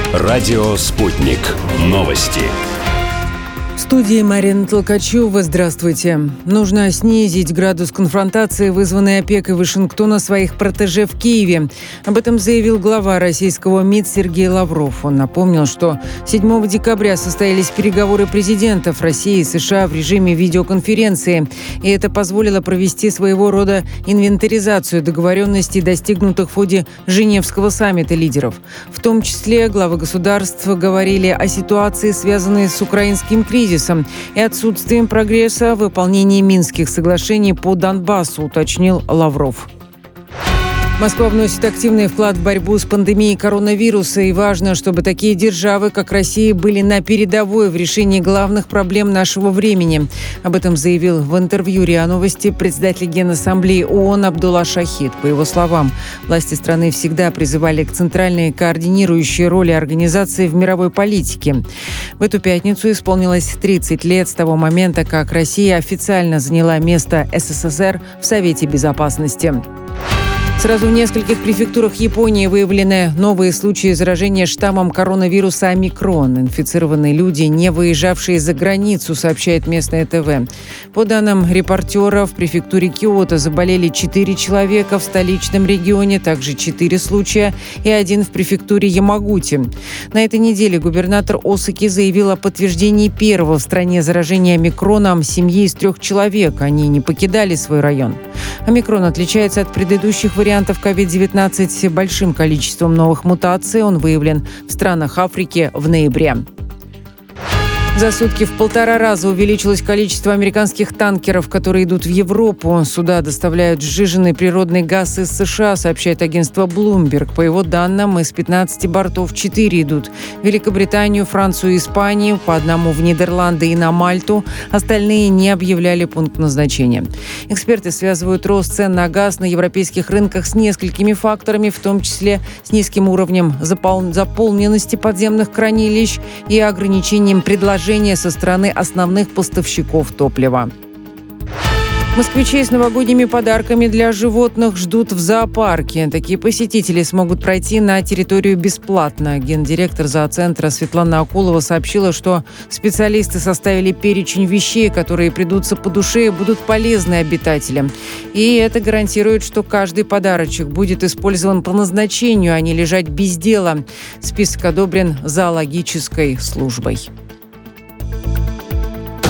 Радио «Спутник». Новости. В студии Марина Толкачева. Здравствуйте. Нужно снизить градус конфронтации, вызванной опекой Вашингтона своих протеже в Киеве. Об этом заявил глава российского МИД Сергей Лавров. Он напомнил, что 7 декабря состоялись переговоры президентов России и США в режиме видеоконференции. И это позволило провести своего рода инвентаризацию договоренностей, достигнутых в ходе Женевского саммита лидеров. В том числе главы государств говорили о ситуации, связанной с украинским кризисом, и отсутствием прогресса в выполнении Минских соглашений по Донбассу, уточнил Лавров. Москва вносит активный вклад в борьбу с пандемией коронавируса, и важно, чтобы такие державы, как Россия, были на передовой в решении главных проблем нашего времени. Об этом заявил в интервью РИА Новости председатель Генассамблеи ООН Абдулла Шахид. По его словам, власти страны всегда призывали к центральной координирующей роли организации в мировой политике. В эту пятницу исполнилось 30 лет с того момента, как Россия официально заняла место СССР в Совете Безопасности. Сразу в нескольких префектурах Японии выявлены новые случаи заражения штаммом коронавируса омикрон. Инфицированные люди, не выезжавшие за границу, сообщает местное ТВ. По данным репортера, в префектуре Киото заболели 4 человека, в столичном регионе также 4 случая и 1 в префектуре Ямагути. На этой неделе губернатор Осаки заявил о подтверждении первого в стране заражения омикроном семьи из 3 человек. Они не покидали свой район. Омикрон отличается от предыдущих вариантов COVID-19 большим количеством новых мутаций. Он выявлен в странах Африки в ноябре. За сутки в 1,5 раза увеличилось количество американских танкеров, которые идут в Европу. Сюда доставляют сжиженный природный газ из США, сообщает агентство Bloomberg. По его данным, из 15 бортов 4 идут в Великобританию, Францию и Испанию, по одному в Нидерланды и на Мальту. Остальные не объявляли пункт назначения. Эксперты связывают рост цен на газ на европейских рынках с несколькими факторами, в том числе с низким уровнем заполненности подземных хранилищ и ограничением предложения со стороны основных поставщиков топлива. Москвичей с новогодними подарками для животных ждут в зоопарке. Такие посетители смогут пройти на территорию бесплатно. Гендиректор зооцентра Светлана Акулова сообщила, что специалисты составили перечень вещей, которые придутся по душе и будут полезны обитателям. И это гарантирует, что каждый подарочек будет использован по назначению, а не лежать без дела. Список одобрен зоологической службой.